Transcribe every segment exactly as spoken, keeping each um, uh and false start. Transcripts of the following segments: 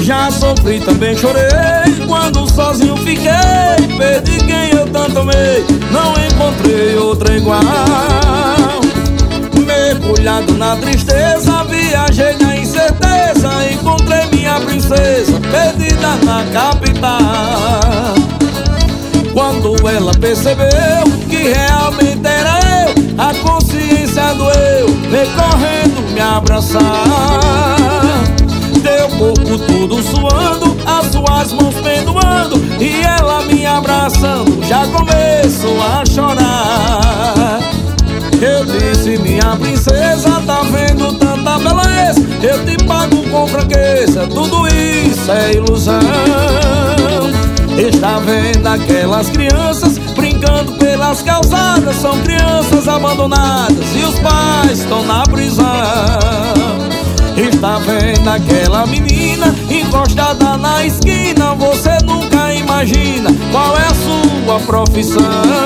Já sofri, também chorei, quando sozinho fiquei. Perdi quem eu tanto amei, não encontrei outra igual. Mergulhado na tristeza, viajei na incerteza. Encontrei minha princesa, perdida na capital. Quando ela percebeu que realmente era eu, a consciência doeu, veio correndo me abraçar. Teu corpo todo suando, as suas mãos perdoando, e ela me abraçando, já começou a chorar. Eu disse, minha princesa, tá vendo tanta beleza? Eu te pago com franqueza, tudo isso é ilusão. Está vendo aquelas crianças brincando pelas calçadas? São crianças abandonadas e os pais estão na prisão. Está vendo aquela menina encostada na esquina? Você nunca imagina qual é a sua profissão.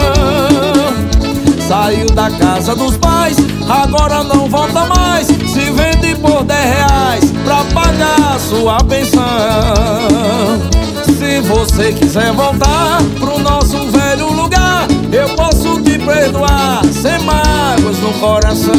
Saiu da casa dos pais, agora não volta mais. Se vende por dez reais pra pagar sua pensão. Se você quiser voltar pro nosso velho lugar, eu posso te perdoar, sem mágoas no coração.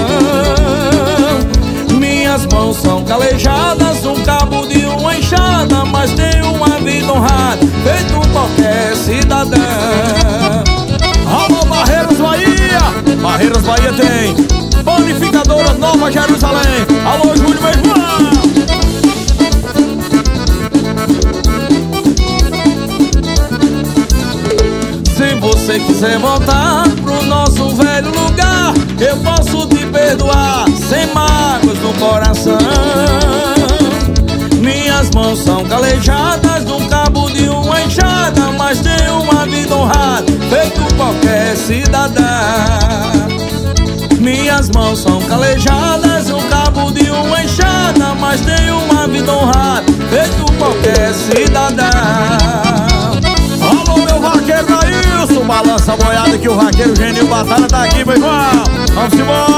Minhas mãos são calejadas, um cabo de uma enxada, mas tenho uma vida honrada, feito qualquer cidadão. Alô, Barreiras Bahia! Barreiras Bahia tem Panificadora Nova Jerusalém. Alô, Júlio, meu irmão! Se você quiser voltar pro nosso velho lugar, eu posso te perdoar, sem mágoas no coração. Minhas mãos são calejadas, num cabo de uma enxada, mas tenho uma vida honrada, feito qualquer cidadão. Minhas mãos são calejadas, num cabo de uma enxada, mas tenho uma vida honrada, feito qualquer cidadão. Alô, meu vaqueiro Nailson, balança a boiada que o vaqueiro Genil Batalha tá aqui, meu irmão. Vamos embora.